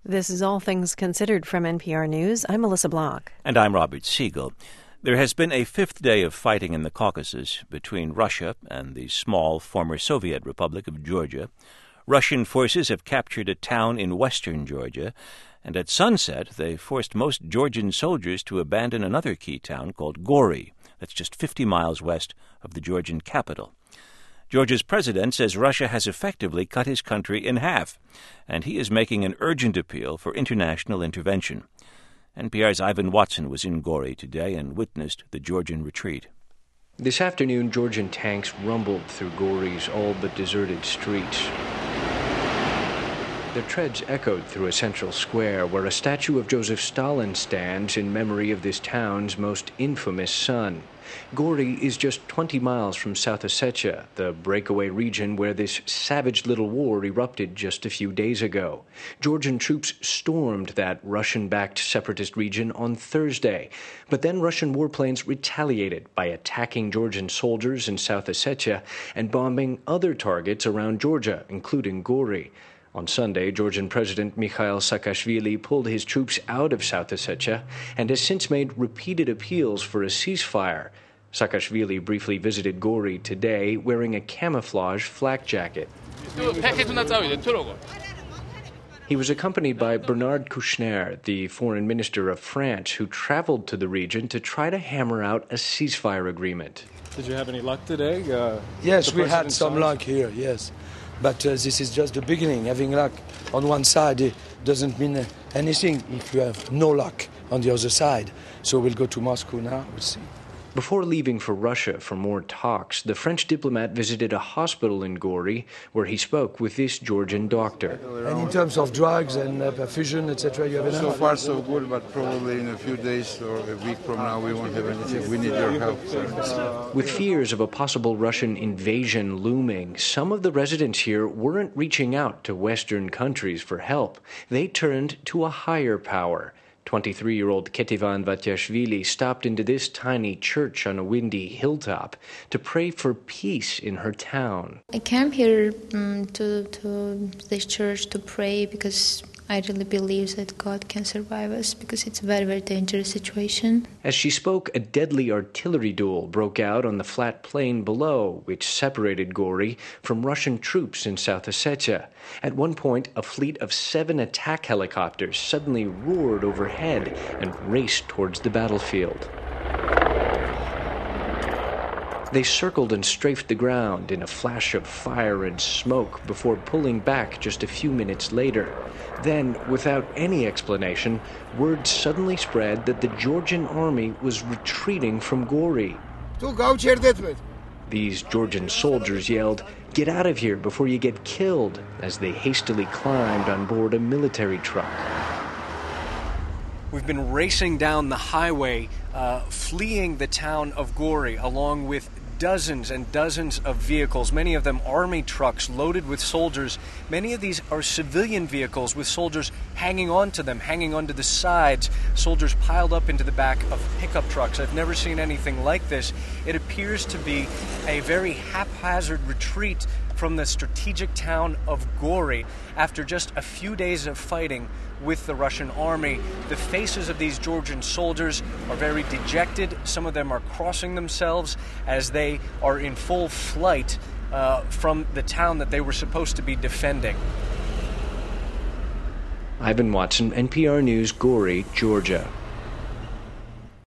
This is All Things Considered from NPR News. I'm Melissa Block. And I'm Robert Siegel. There has been a fifth day of fighting in the Caucasus between Russia and the small former Soviet Republic of Georgia. Russian forces have captured a town in western Georgia, and at sunset they forced most Georgian soldiers to abandon another key town called Gori, that's just 50 miles west of the Georgian capital. Georgia's president says Russia has effectively cut his country in half, and he is making an urgent appeal for international intervention. NPR's Ivan Watson was in Gori today and witnessed the Georgian retreat. This afternoon, Georgian tanks rumbled through Gori's all-but-deserted streets. Their treads echoed through a central square where a statue of Joseph Stalin stands in memory of this town's most infamous son. Gori is just 20 miles from South Ossetia, the breakaway region where this savage little war erupted just a few days ago. Georgian troops stormed that Russian-backed separatist region on Thursday, but then Russian warplanes retaliated by attacking Georgian soldiers in South Ossetia and bombing other targets around Georgia, including Gori. On Sunday, Georgian President Mikhail Saakashvili pulled his troops out of South Ossetia and has since made repeated appeals for a ceasefire. Saakashvili briefly visited Gori today wearing a camouflage flak jacket. He was accompanied by Bernard Kouchner, the foreign minister of France, who traveled to the region to try to hammer out a ceasefire agreement. Did you have any luck today? Yes, we had some luck here, yes. But this is just the beginning. Having luck on one side it doesn't mean anything if you have no luck on the other side. So we'll go to Moscow now, we'll see. Before leaving for Russia for more talks, the French diplomat visited a hospital in Gori where he spoke with this Georgian doctor. And in terms of drugs and perfusion, etc., you have enough? So far so good, but probably in a few days or a week from now we won't have anything. We need your help. With fears of a possible Russian invasion looming, some of the residents here weren't reaching out to Western countries for help. They turned to a higher power. 23-year-old Ketivan Vatiashvili stopped into this tiny church on a windy hilltop to pray for peace in her town. I came here to this church to pray because I really believe that God can survive us because it's a very, very dangerous situation. As she spoke, a deadly artillery duel broke out on the flat plain below, which separated Gori from Russian troops in South Ossetia. At one point, a fleet of 7 attack helicopters suddenly roared overhead and raced towards the battlefield. They circled and strafed the ground in a flash of fire and smoke before pulling back just a few minutes later. Then, without any explanation, word suddenly spread that the Georgian army was retreating from Gori. These Georgian soldiers yelled, "Get out of here before you get killed," as they hastily climbed on board a military truck. We've been racing down the highway, fleeing the town of Gori, along with dozens and dozens of vehicles, many of them army trucks loaded with soldiers. Many of these are civilian vehicles with soldiers hanging on to them, hanging onto the sides, soldiers piled up into the back of pickup trucks. I've never seen anything like this. It appears to be a very haphazard retreat from the strategic town of Gori after just a few days of fighting with the Russian army. The faces of these Georgian soldiers are very dejected. Some of them are crossing themselves as they are in full flight from the town that they were supposed to be defending. Ivan Watson, NPR News, Gori, Georgia.